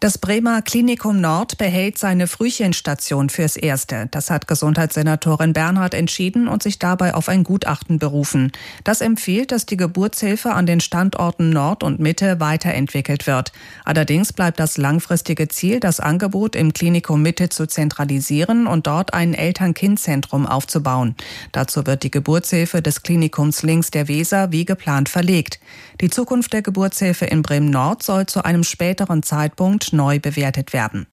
Das Bremer Klinikum Nord behält seine Frühchenstation fürs Erste. Das hat Gesundheitssenatorin Bernhardt entschieden und sich dabei auf ein Gutachten berufen. Das empfiehlt, dass die Geburtshilfe an den Standorten Nord und Mitte weiterentwickelt wird. Allerdings bleibt das langfristige Ziel, das Angebot im Klinikum Mitte zu zentralisieren und dort ein Eltern-Kind-Zentrum aufzubauen. Dazu wird die Geburtshilfe des Klinikums links der Weser wie geplant verlegt. Die Zukunft der Geburtshilfe in Bremen Nord soll zu einem späteren Zeitpunkt neu bewertet werden.